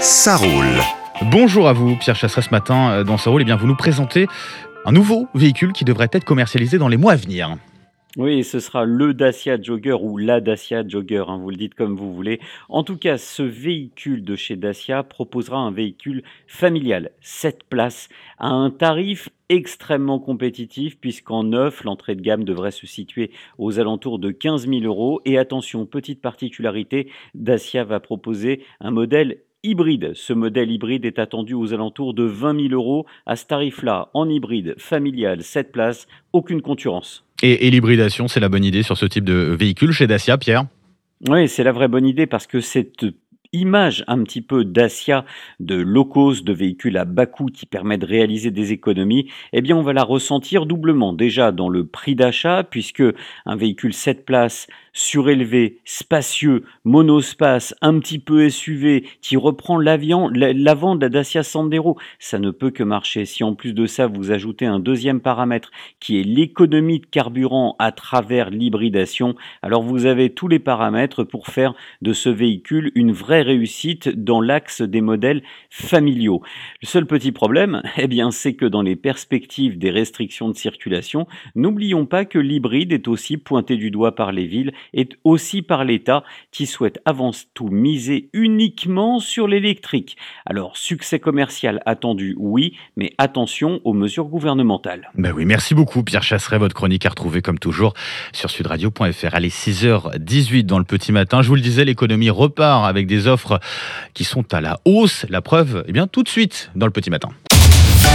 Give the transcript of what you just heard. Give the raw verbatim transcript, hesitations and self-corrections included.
Ça roule. Bonjour à vous, Pierre Chasseret. Ce matin, dans Ça roule, eh bien, vous nous présentez un nouveau véhicule qui devrait être commercialisé dans les mois à venir. Oui, ce sera le Dacia Jogger ou la Dacia Jogger, hein, vous le dites comme vous voulez. En tout cas, ce véhicule de chez Dacia proposera un véhicule familial, sept places, à un tarif extrêmement compétitif puisqu'en neuf, l'entrée de gamme devrait se situer aux alentours de quinze mille euros. Et attention, petite particularité, Dacia va proposer un modèle hybride. Ce modèle hybride est attendu aux alentours de vingt mille euros. À ce tarif-là, en hybride, familial, sept places, aucune concurrence. Et, et l'hybridation, c'est la bonne idée sur ce type de véhicule chez Dacia, Pierre ? Oui, c'est la vraie bonne idée parce que cette image un petit peu Dacia de low cost, de véhicules à bas coût qui permet de réaliser des économies, eh bien on va la ressentir doublement. Déjà dans le prix d'achat, puisque un véhicule sept places, surélevé, spacieux, monospace, un petit peu S U V, qui reprend l'avion, l'avant de la Dacia Sandero, ça ne peut que marcher. Si en plus de ça vous ajoutez un deuxième paramètre qui est l'économie de carburant à travers l'hybridation, alors vous avez tous les paramètres pour faire de ce véhicule une vraie réussite dans l'axe des modèles familiaux. Le seul petit problème, eh bien, c'est que dans les perspectives des restrictions de circulation, n'oublions pas que l'hybride est aussi pointé du doigt par les villes et aussi par l'État qui souhaite avant tout miser uniquement sur l'électrique. Alors, succès commercial attendu, oui, mais attention aux mesures gouvernementales. Ben oui, merci beaucoup Pierre Chasseret, votre chronique à retrouver comme toujours sur sud radio point f r. Allez, six heures dix-huit dans le petit matin. Je vous le disais, l'économie repart avec des offres qui sont à la hausse. La preuve, eh bien, tout de suite dans le petit matin.